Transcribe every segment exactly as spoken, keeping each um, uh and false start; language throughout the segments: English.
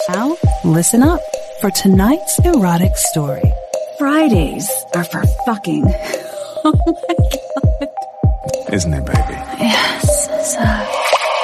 Now, listen up for tonight's erotic story. Fridays are for fucking. Oh my God. Isn't it, baby? Yes, sigh.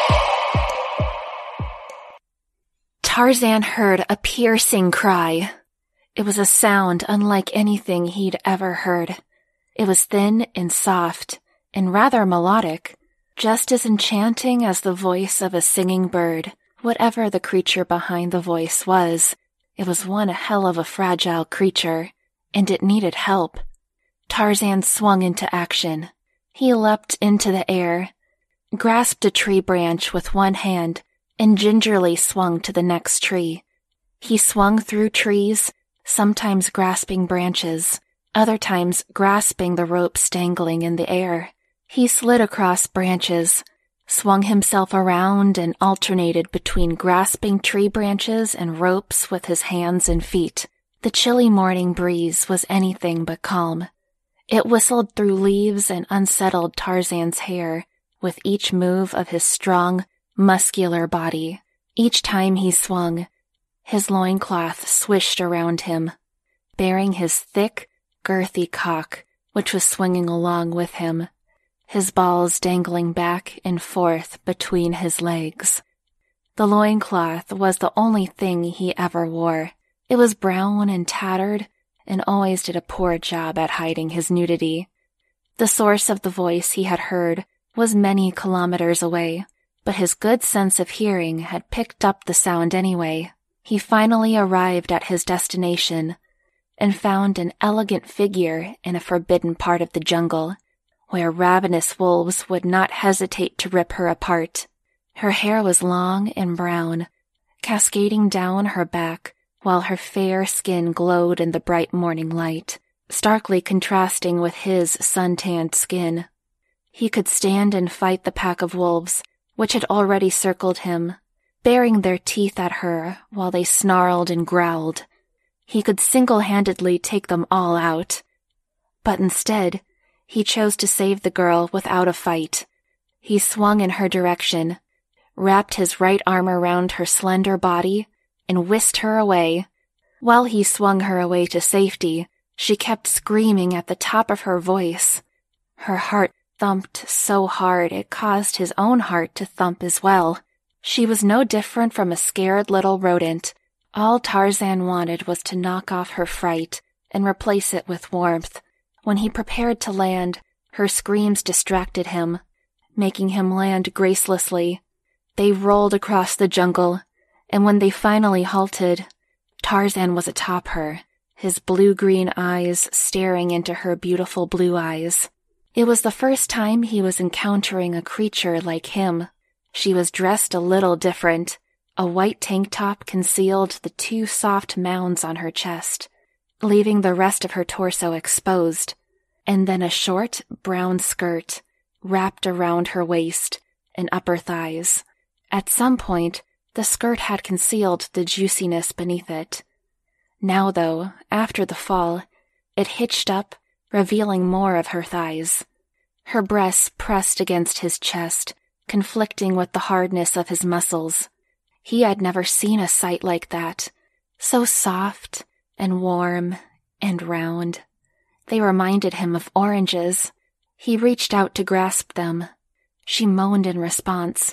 Tarzan heard a piercing cry. It was a sound unlike anything he'd ever heard. It was thin and soft and rather melodic, just as enchanting as the voice of a singing bird. Whatever the creature behind the voice was, it was one hell of a fragile creature, and it needed help. Tarzan swung into action. He leapt into the air, grasped a tree branch with one hand, and gingerly swung to the next tree. He swung through trees, sometimes grasping branches, other times grasping the ropes dangling in the air. He slid across branches, swung himself around and alternated between grasping tree branches and ropes with his hands and feet. The chilly morning breeze was anything but calm. It whistled through leaves and unsettled Tarzan's hair with each move of his strong, muscular body. Each time he swung, his loincloth swished around him, bearing his thick, girthy cock, which was swinging along with him, his balls dangling back and forth between his legs. The loincloth was the only thing he ever wore. It was brown and tattered, and always did a poor job at hiding his nudity. The source of the voice he had heard was many kilometers away, but his good sense of hearing had picked up the sound anyway. He finally arrived at his destination and found an elegant figure in a forbidden part of the jungle, where ravenous wolves would not hesitate to rip her apart. Her hair was long and brown, cascading down her back, while her fair skin glowed in the bright morning light, starkly contrasting with his sun-tanned skin. He could stand and fight the pack of wolves, which had already circled him, baring their teeth at her while they snarled and growled. He could single-handedly take them all out. But instead, he chose to save the girl without a fight. He swung in her direction, wrapped his right arm around her slender body, and whisked her away. While he swung her away to safety, she kept screaming at the top of her voice. Her heart thumped so hard it caused his own heart to thump as well. She was no different from a scared little rodent. All Tarzan wanted was to knock off her fright and replace it with warmth. When he prepared to land, her screams distracted him, making him land gracelessly. They rolled across the jungle, and when they finally halted, Tarzan was atop her, his blue-green eyes staring into her beautiful blue eyes. It was the first time he was encountering a creature like him. She was dressed a little different. A white tank top concealed the two soft mounds on her chest, leaving the rest of her torso exposed, and then a short, brown skirt wrapped around her waist and upper thighs. At some point, the skirt had concealed the juiciness beneath it. Now, though, after the fall, it hitched up, revealing more of her thighs. Her breasts pressed against his chest, conflicting with the hardness of his muscles. He had never seen a sight like that, so soft and warm and round. They reminded him of oranges. He reached out to grasp them. She moaned in response.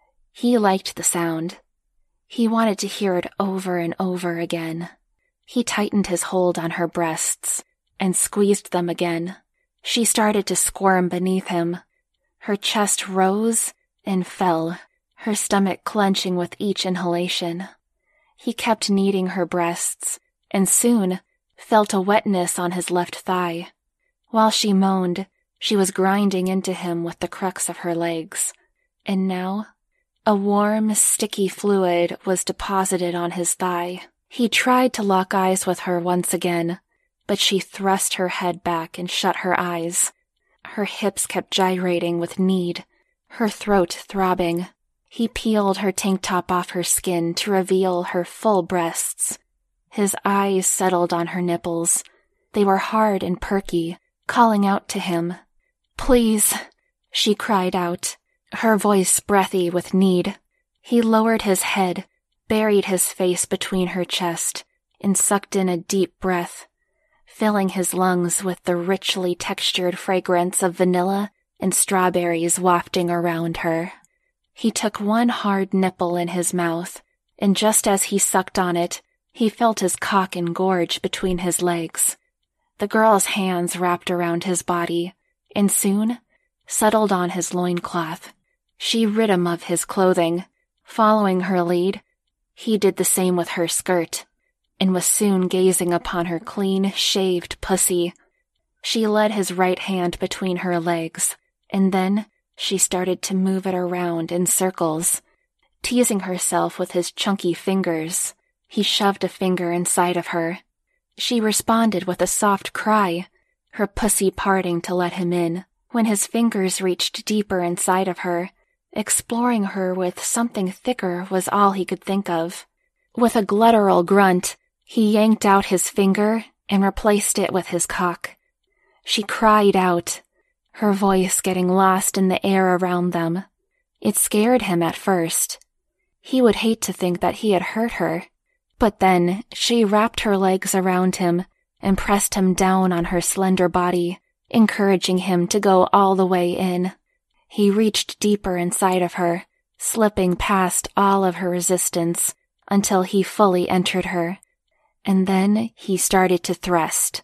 He liked the sound. He wanted to hear it over and over again. He tightened his hold on her breasts and squeezed them again. She started to squirm beneath him. Her chest rose and fell, her stomach clenching with each inhalation. He kept kneading her breasts, and soon felt a wetness on his left thigh. While she moaned, she was grinding into him with the crux of her legs. And now, a warm, sticky fluid was deposited on his thigh. He tried to lock eyes with her once again, but she thrust her head back and shut her eyes. Her hips kept gyrating with need, her throat throbbing. He peeled her tank top off her skin to reveal her full breasts. His eyes settled on her nipples. They were hard and perky, calling out to him. "Please," she cried out, her voice breathy with need. He lowered his head, buried his face between her chest, and sucked in a deep breath, filling his lungs with the richly textured fragrance of vanilla and strawberries wafting around her. He took one hard nipple in his mouth, and just as he sucked on it, he felt his cock engorge between his legs. The girl's hands wrapped around his body, and soon settled on his loincloth. She rid him of his clothing. Following her lead, he did the same with her skirt, and was soon gazing upon her clean, shaved pussy. She led his right hand between her legs, and then she started to move it around in circles. Teasing herself with his chunky fingers, he shoved a finger inside of her. She responded with a soft cry, her pussy parting to let him in. When his fingers reached deeper inside of her, exploring her with something thicker was all he could think of. With a guttural grunt, he yanked out his finger and replaced it with his cock. She cried out, her voice getting lost in the air around them. It scared him at first. He would hate to think that he had hurt her, but then she wrapped her legs around him and pressed him down on her slender body, encouraging him to go all the way in. He reached deeper inside of her, slipping past all of her resistance until he fully entered her, and then he started to thrust.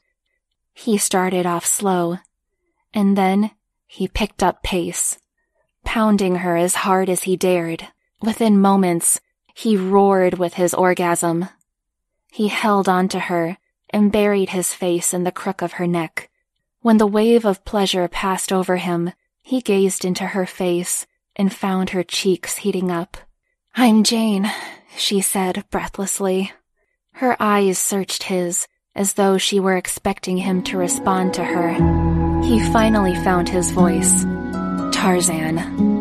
He started off slow, and then he picked up pace, pounding her as hard as he dared. Within moments, he roared with his orgasm. He held onto her and buried his face in the crook of her neck. When the wave of pleasure passed over him, he gazed into her face and found her cheeks heating up. "I'm Jane," she said breathlessly. Her eyes searched his as though she were expecting him to respond to her. He finally found his voice. "Tarzan."